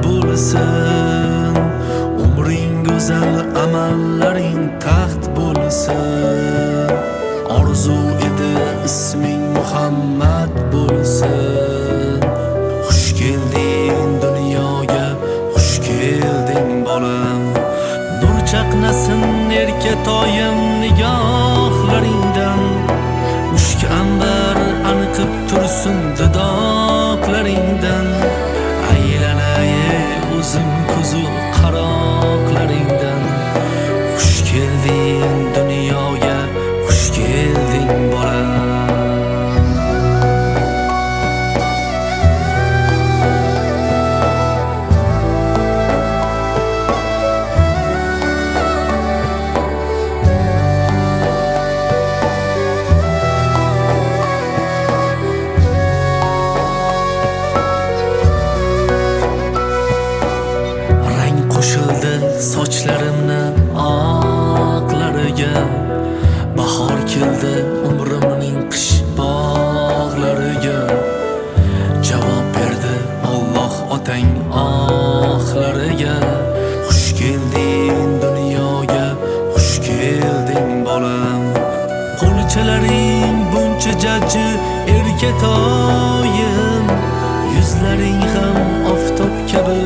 bo'lsin. Umring go'zal, amallaring taxt bo'lsin. Orzu edi isming Muhammad bo'lsin. Xush kelding dunyoga, xush kelding bolam. Nur chaqnasin erkatoyim nigohlaringdan. Mushk ambar aniqib tursin dudoqlaringdan. Aylanay o'zim ko'zu qaroqlaringdan. Xush kelding dunyoga, xush kelding bolam. Qo'shildi sochlarimni oqlariga. Bahor keldi umrimning qish bog'lariga. Javob berdi Alloh otang oxlariga. Xush kelding dunyoga, xush kelding bolam. Qo'lchalaring buncha jajji erkatoyim. Yuzlaring ham oftob kabi